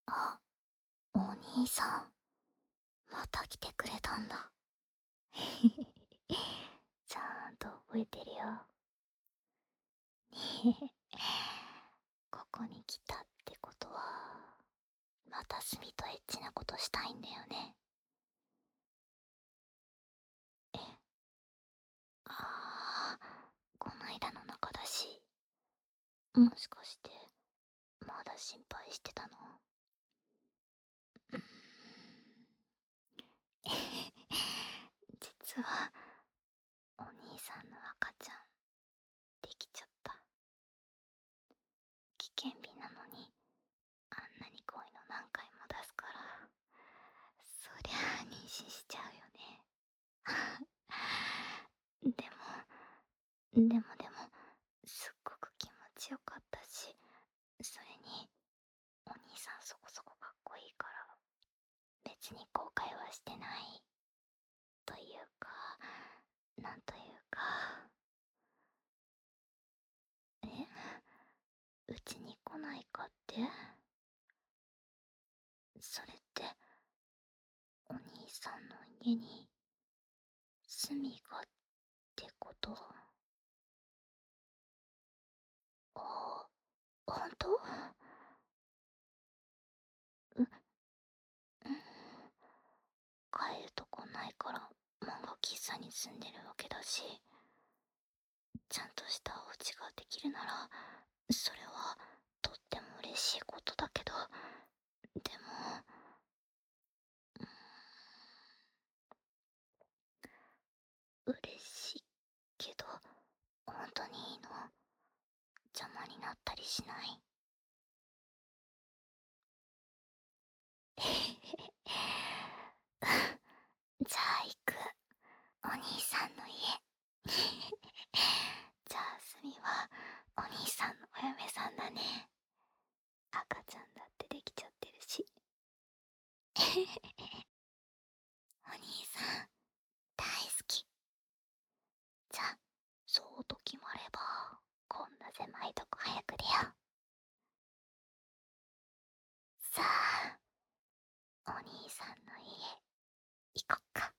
あ、お兄さん、また来てくれたんだ。ちゃんと覚えてるよ。ここに来たってことは、またスミとエッチなことしたいんだよね。え、ああ、こないだの中だし、もしかして、まだ心配してたの？うーん実は、お兄さんの赤ちゃん、できちゃった。危険日なのに、あんなにこういうの何回も出すから、そりゃあ妊娠しちゃうよね。でも、すっごく気持ちよかったし、それに、お兄さんそこそこかっこいいから、別に後悔はしてない。というか、なんというか、え、うちに来ないかって？それって、お兄さんの家に、スミがってこと？あ、ほんと？う、うん。帰るとこないから漫画喫茶に住んでるわけだし、ちゃんとしたお家ができるならそれはとっても嬉しいことだけど、でも、嬉しいけど本当にいいの？邪魔になったりしない？じゃあ行く、お兄さんの家。じゃあスミはお兄さんのお嫁さんだね。赤ちゃんだってできちゃってるし。お兄さん大好き。じゃあそうと決まればこんな狭いとこ早く出よう。さあ、お兄さんの家行こっか。